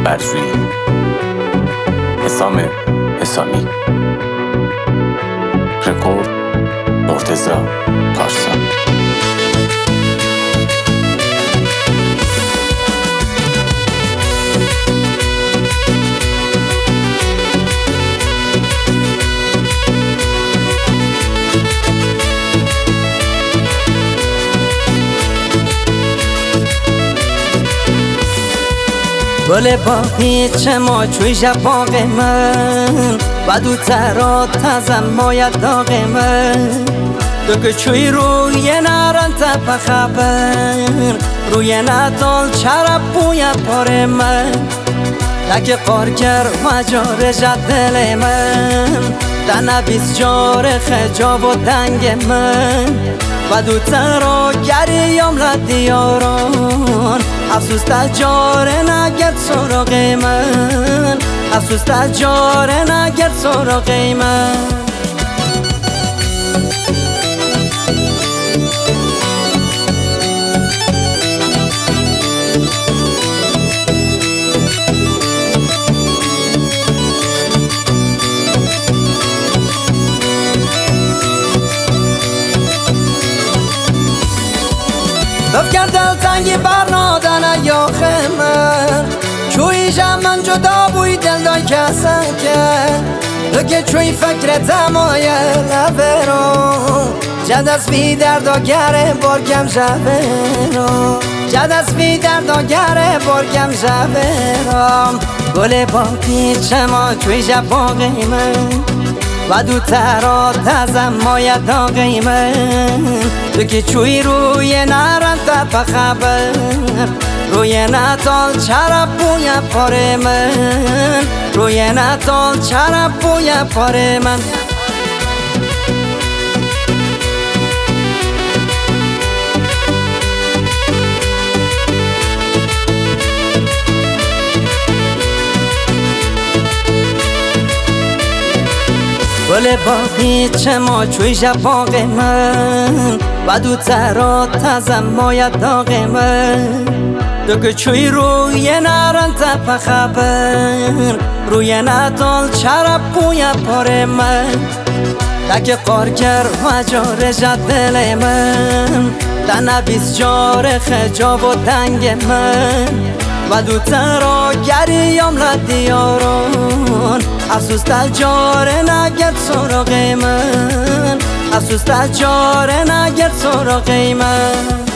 برجویی حسام حسامی رکورد مرتضی پارسا. گل باقی چما چوی باغ من و دو ترات تزم ماید داغ من دو که چوی روی نرن تپ خبر روی ندال چرب بوی پار من لکه قارگر و جار جد دل من دنه بیس جار خجاب و دنگ من و دو ترا گریم لدیاران افسوس تجاره نگرد سراغ من افسوس تجاره نگرد سراغ من بفکر دل تنگی برنادن یاخ من چوی من جدا بوی دل دای کسن کرد تو که چوی فکر تمایه لبرو جد از بی درد و گره برگم جبرو جد از بی درد و گره برگم جبرم گل باقی چما چوی باقی من و دو ترا تزم ماید داغی من تو که چوی روی نرن تپ خبر روی نتال چرب بوی پار من روی نتال چرب بوی پار من گل باقی چما چوی باغ من و دو ترات تزم ماید داغ من تو که چوی روی نرن تپ خبر روی ندال چرب بوی پار من لکه قارگر و جار جد دل من دنه بیس جار خجاب و دنگ من و دو ترا گریم لدیاران افسوس تجاره نگرد سراغ من افسوس تجاره نگرد سراغ من